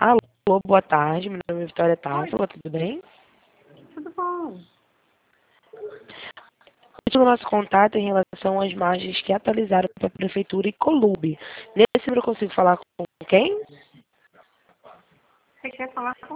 Alô, boa tarde. Meu nome é Vitória Oi, Tassila, tudo bem? tudo bom? O nosso contato em relação às margens que atualizaram para a Prefeitura e Colube. Nesse número eu consigo falar com quem? Você quer falar com...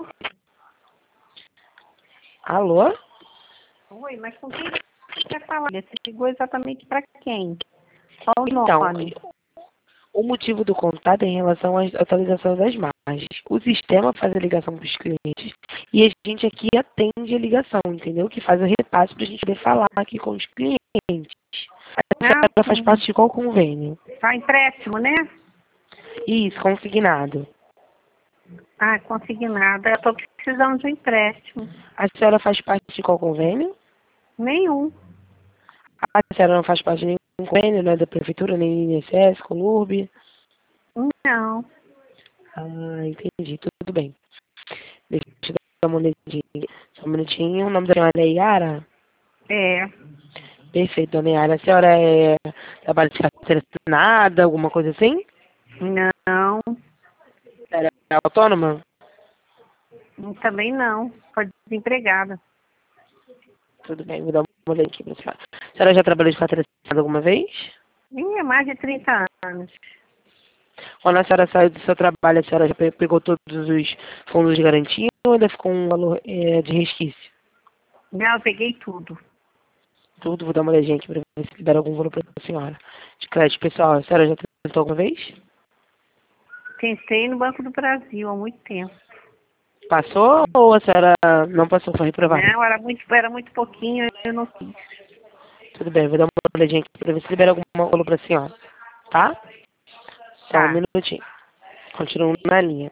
Alô? Oi, mas com quem você quer falar? Você ligou exatamente para quem? Qual o Então, nome? o motivo do contato é em relação às atualizações das margens. O sistema faz a ligação para os clientes e a gente aqui atende a ligação, entendeu? Que faz o repasse para a gente poder falar aqui com os clientes. A Ah, senhora faz sim. parte de qual convênio? Tá empréstimo, né? Isso, consignado. Ah, consignada. Eu tô precisando de um empréstimo. A senhora faz parte de qual convênio? Nenhum. A senhora não faz parte de nenhum convênio, né, da prefeitura, nem INSS, Colurb? Não. Ah, entendi, tudo bem. Deixa eu dar uma olhadinha aqui. Só um minutinho. O nome da senhora é Yara? É. Perfeito, dona Yara. A senhora trabalha de carteira assinada, alguma coisa assim? Não. Era autônoma? Também não. Tô desempregada. Tudo bem, vou dar uma olhadinha aqui pra senhora. A senhora já trabalhou de carteira assinada alguma vez? Ih, é mais de 30 anos. Quando a senhora saiu do seu trabalho, a senhora já pegou todos os fundos de garantia ou ainda ficou um valor de resquício? Não, eu peguei tudo. Tudo, vou dar uma olhadinha aqui para ver se libera algum valor para a senhora. De crédito, pessoal, a senhora já tentou alguma vez? Tentei no Banco do Brasil há muito tempo. Passou ou a senhora não passou, foi reprovada? Não, era muito pouquinho, eu não quis. Tudo bem, vou dar uma olhadinha aqui para ver se libera algum valor para a senhora, tá? Só um Tá. minutinho. Continuo na linha.